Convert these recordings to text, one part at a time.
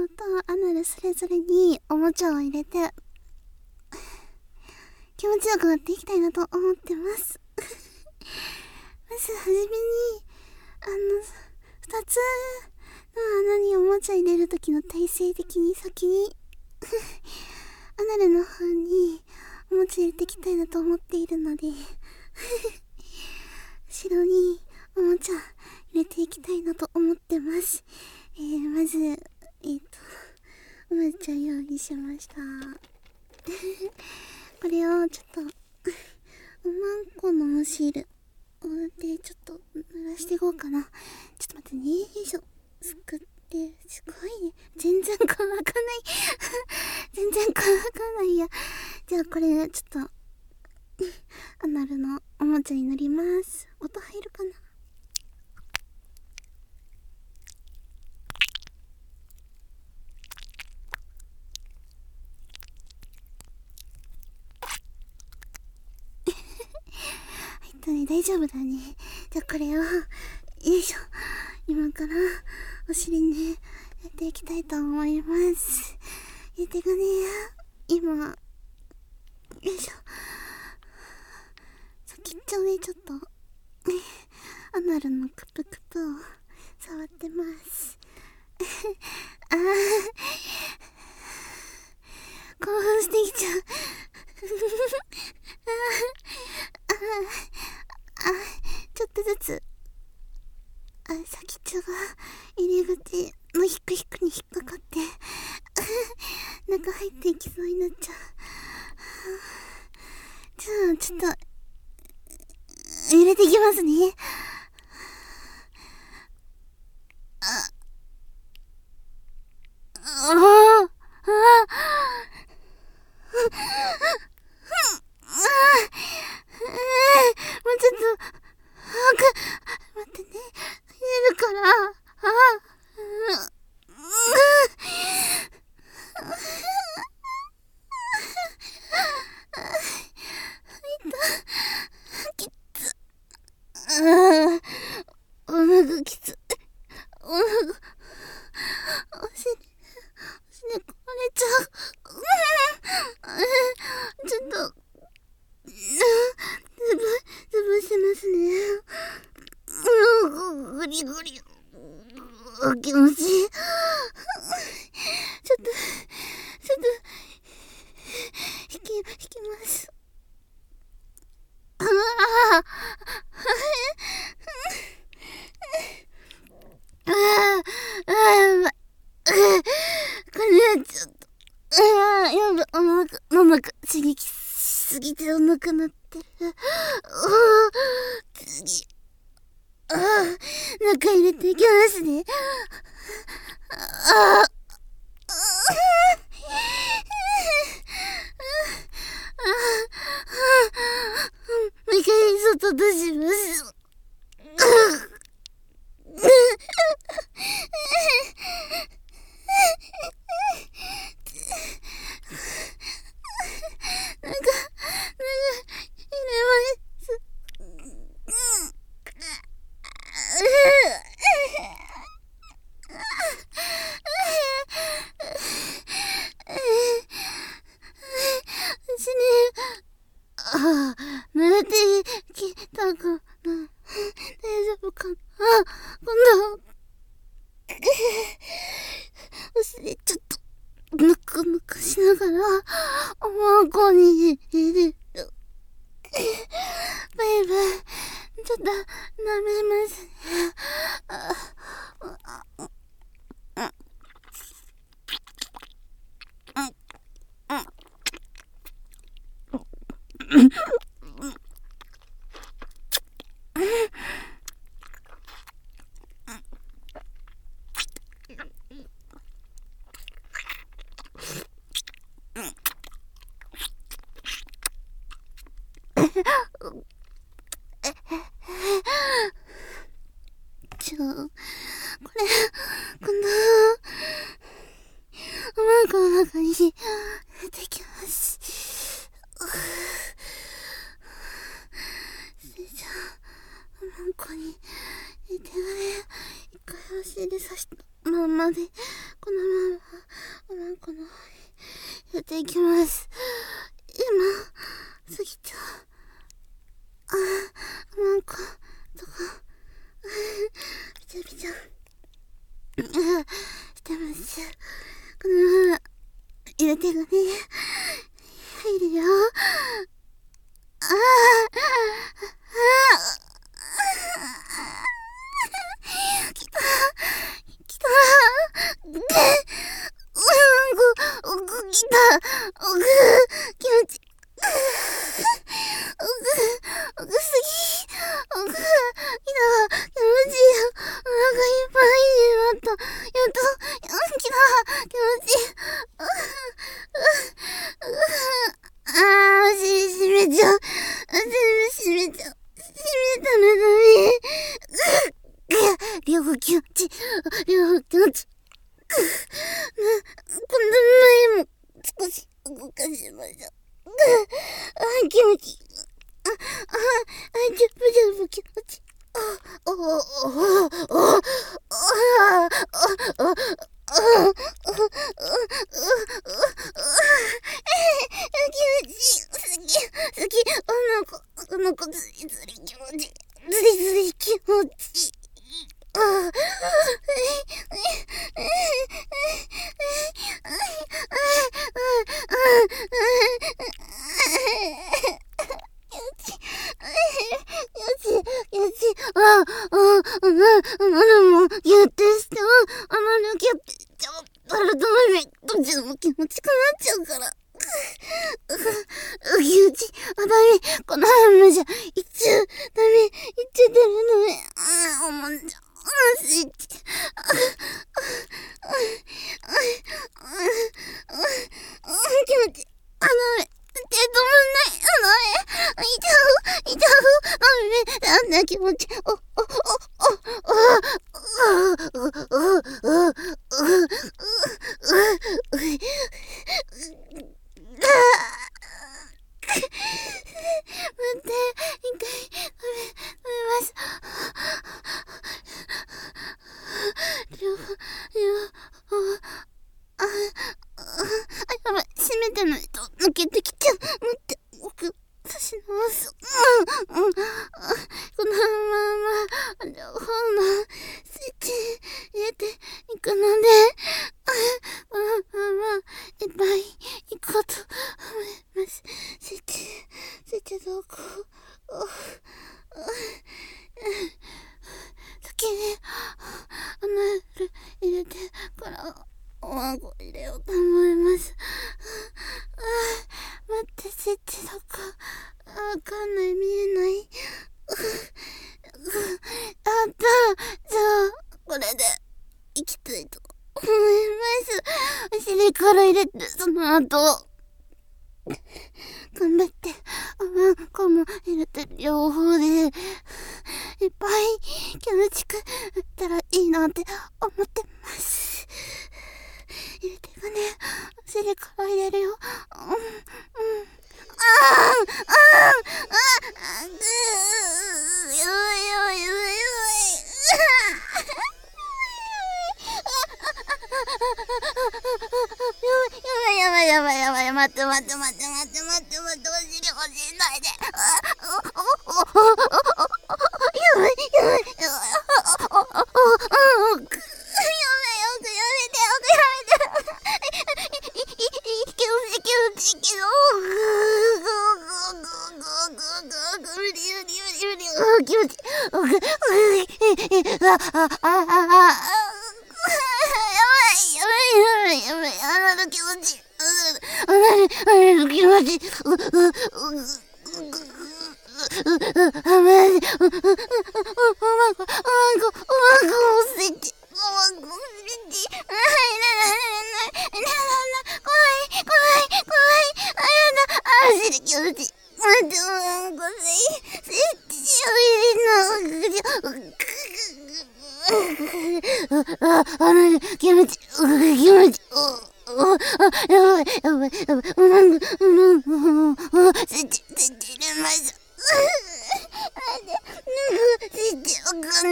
脳とアナルそれぞれにおもちゃを入れて気持ちよくなっていきたいなと思ってます。まずはじめに2つの穴におもちゃ入れるときの体勢的に先にアナルの方におもちゃ入れていきたいなと思っているので後ろにおもちゃ入れていきたいなと思ってます。まずおもちゃ用意しました。これをちょっとおまんこのシールでちょっと濡らしていこうかな。ちょっと待ってね。よいしょ。すくって、すごいね。全然乾かない全然乾かないや。じゃあこれちょっとアナルのおもちゃに乗ります。音入るかな。大丈夫だね。じゃあこれをよいしょ、今からお尻にやっていきたいと思います。手がね、今よいしょ、先っちょでちょっとアナルのクプクプを触ってます。あー、興奮してきちゃうちょっとずつ先っちょが入り口のヒクヒクに引っかかって中入っていきそうになっちゃう。じゃあちょっと入れていきますね。もうちょっと待ってね、入れるから。おなごきつい。おなご、お尻壊れちゃう。ちょっと潰してますね。グリグリ気持ちいい。ちょっと引きます。これはちょっとやば、お腹刺激しすぎてお腹鳴ってる。次中入れていきますね。もう一回外出します。慣れてきたかな。大丈夫かな。今度お尻ちょっとぬくぬくしながらおまんこに入れる。バイバイ。ちょっと舐めますね。これ今度おまんこの中に入れていきます。じゃあおまんこに入れてね、一回お尻刺したまんまでこのままおまんこの方にやっていきます。今過ぎちゃう。おまんことかびちゃびちゃしてます。このまま入れてがね入るよ。きたきたきた気持ちすぎきた気持ちいいよ。お腹いっぱいになった。やっときた気持ちいい。閉めちゃう。閉めたのだね。両方気持ち両方気持ちこの前も少し動かしました。気持ちいい。ジャブ気持ちいい。好き。この子ずりずり気持ちいい。ずり気持ちいい。どっちも気持ちくなっちゃうから。ダメ。このハムじゃ、一応ダメのね。おもんじゃ。スイッチ。気持ち。手止まんない。いちゃう。なんだ気持ち。待って、一回食べます。両方やばい、閉めてないと抜けてきちゃう。待って、奥差し直す。このまま両方のスイッチ入れていくので、このままいっぱいいこうと思います。スイッチどこ？先に入れてからおわんこ入れようと思います。待って、スイッチどこ？わかんない、見えない。あった。じゃあこれでいきたいと思います。お尻から入れて、その後頑張っておわんこも入れて、両方でいっぱい気持ちくなったらいいなって思ってます。入れていくね。お尻から入れるよ。やばい、待って、お尻欲しいないで。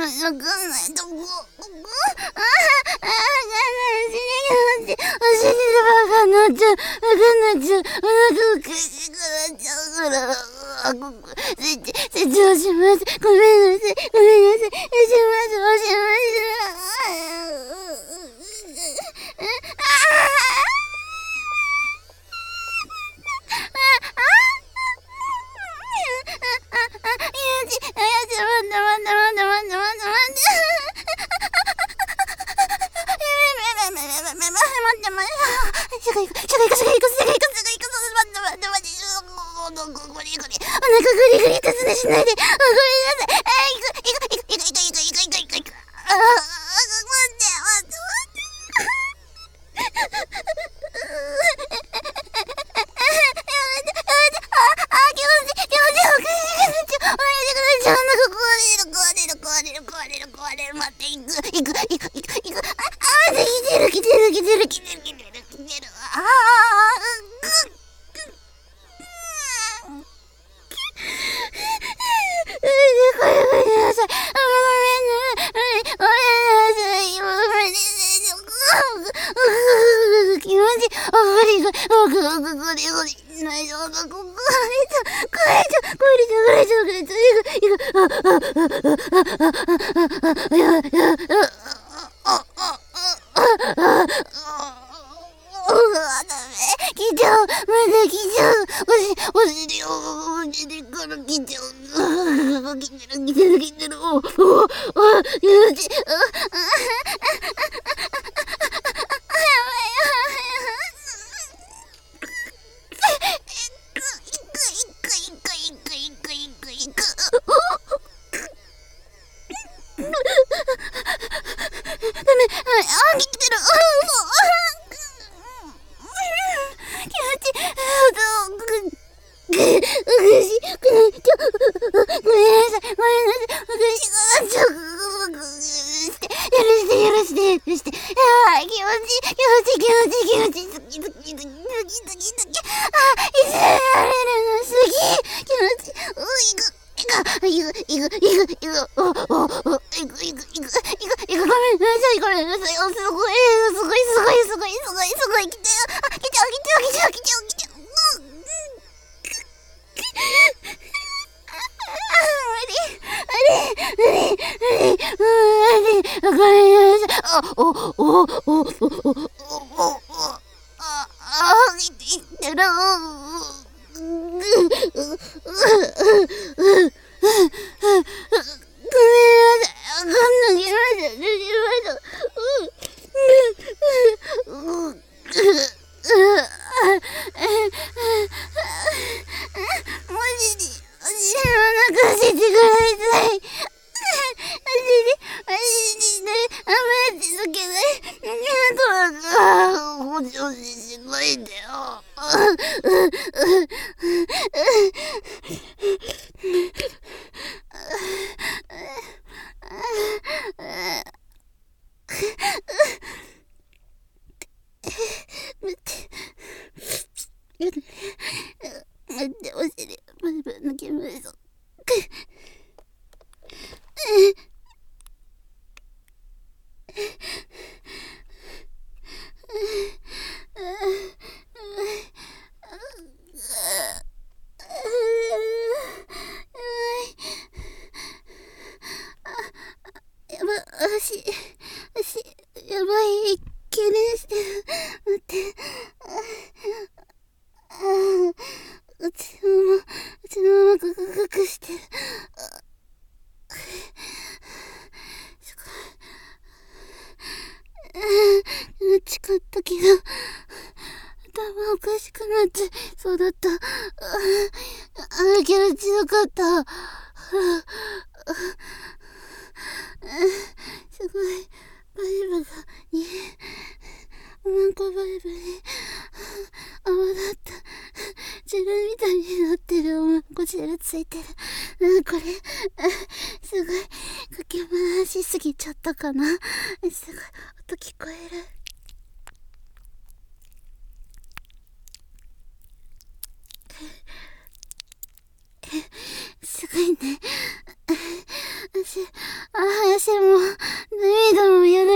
お尻ちゃう、お腹おかしくなっちゃうから、成長します。ごめんなさい、ごめんなさい。おします、おします。お腹グリグリとすねしないで。ごめんなさい。行く。待って。来てる。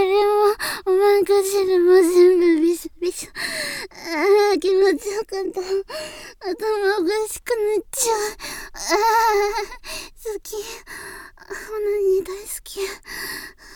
気持ちよかった。 好き。オナニー大好き。